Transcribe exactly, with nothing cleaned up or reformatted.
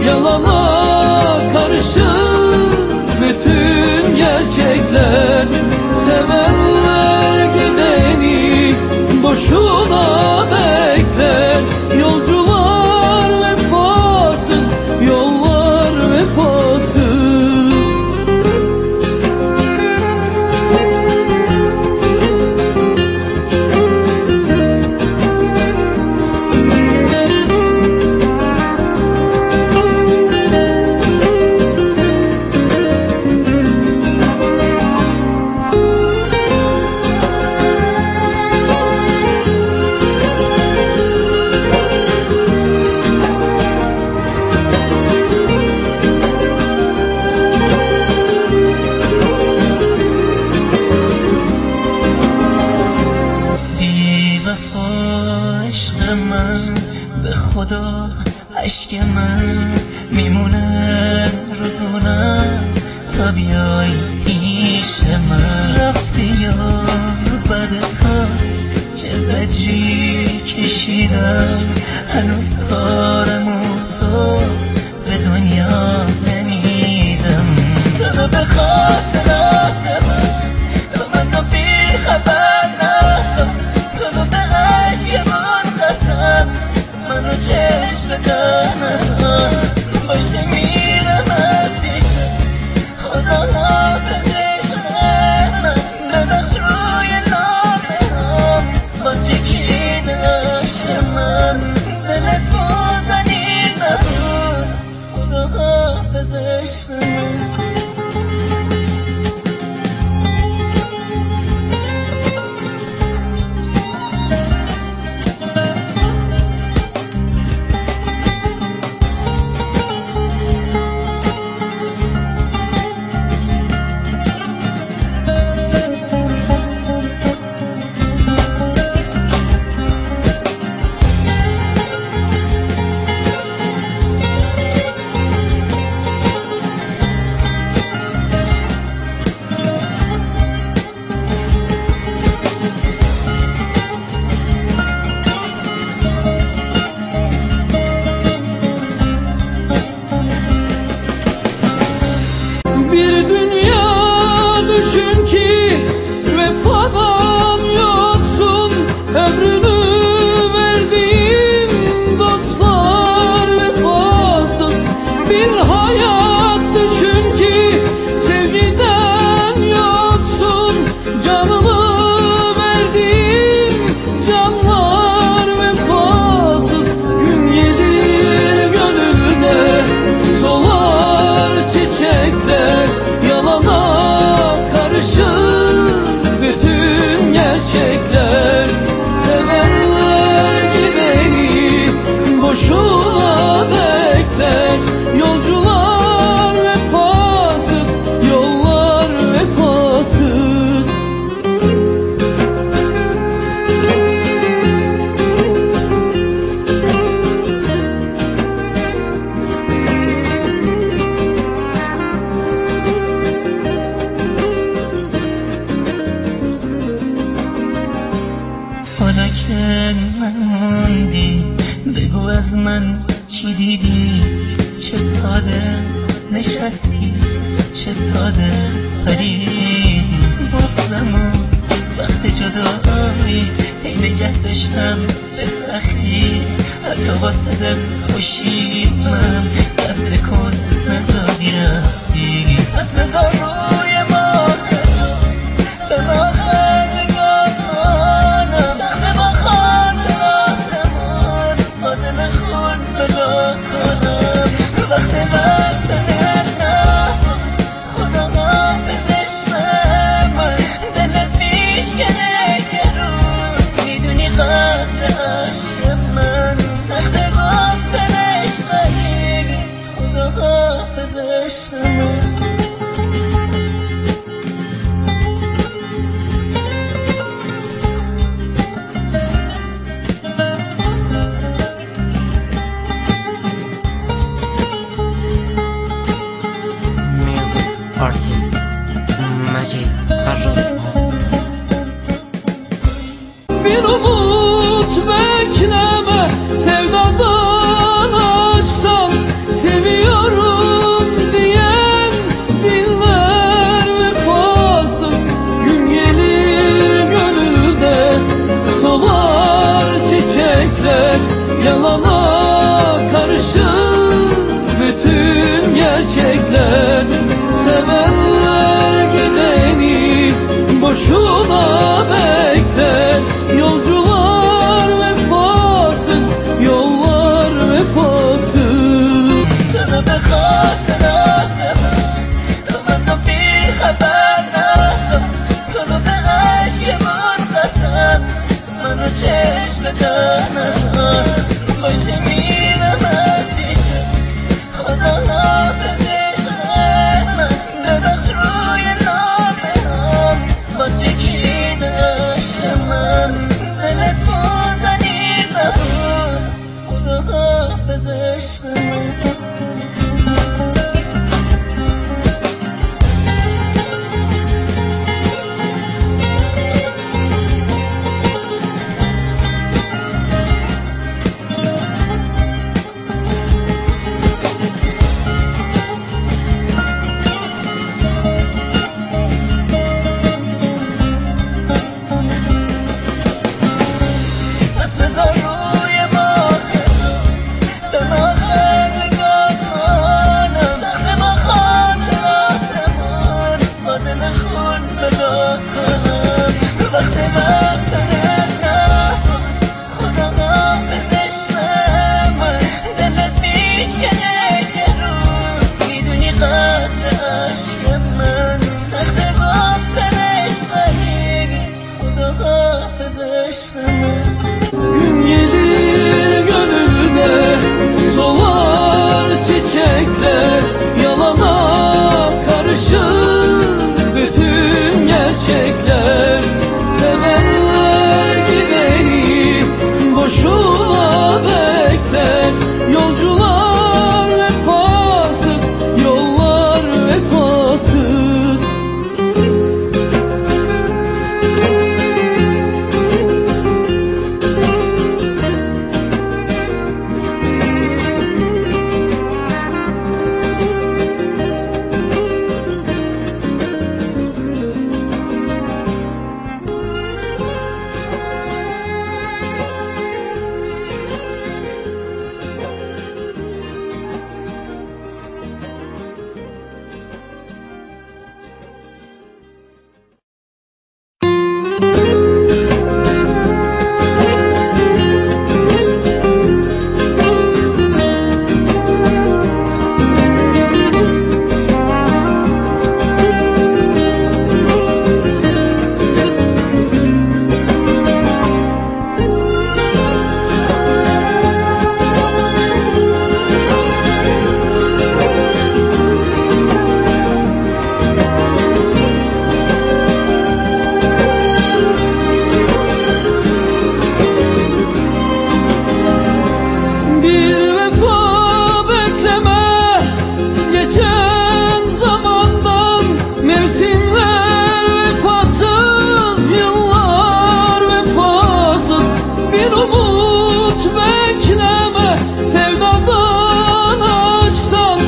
Yalana karışır bütün gerçekler. Sevenler gideni boşuna bekler. Yolcular vefasız, yollar vefasız. به خدا عشق من میمونه رو دونم تا بیای پیش من. رفتی یا بعد تو چه زجری کشیدم، هنوز دارم و تو به دنیا نمیدم. تو به خاطرات من تو منو بی خبر نساز، تو به عشق من قسم منو چشم تنها باشه میرم از پیشت. خدا حافظش من ببخش روی نامه ها باز چکین عشق من. دلت موندنی نبود خدا حافظش من. Bir dünya düşün ki vefadan yoksun. Ömrünü verdiğin dostlar vefasız. Bir hayat düşün ki sevgiden yoksun. Canını verdiğin canlar vefasız. Gün gelir gönülde solar çiçekler. Yalana karışır bütün gerçekler. Sevenler gideni boşuna bekler. Yolcular vefasız, yollar vefasız. حالا که نموندی بگو از من چی دیدی. چه ساده نشستی، چه ساده پریدی. بغضمو وقت جدایی هی نگه داشتم به سختی. حتی واسه دل خوشیدم دست کن نداری رفتی. پس بذار روی ماه تو به ما خندگاه کنم. سخته با خاطراتمون با دل خون بدا کنم. وقت وقت نبود خدا حافظش من. دلت میشکنه که روز میدونی قدر عشق من. سخته گفتنش ولی خدا حافظش من. آرتیست مجید فرزاد. Bir umut bekleme sevdadan, aşktan. Seviyorum چشمتن ازم باشه میرم از پیشت خدا حافظش من ببخش روی نامه هم باز چکید عشق من دلت موندنی نبود خدا حافظش من بذار روی باغ تو دم آخر نگاه کنم سخت با خاطراتمون با دل خون بلا کنم وقت وقتت نبود خدا حافظش من دلت میشکنه یه روز میدونی قدر عشق من سخت گفتنش ولی خدا حافظش من Gün gelir gönülde solar çiçekler Yalana karışır bütün gerçekler Sevenler gideni boşuna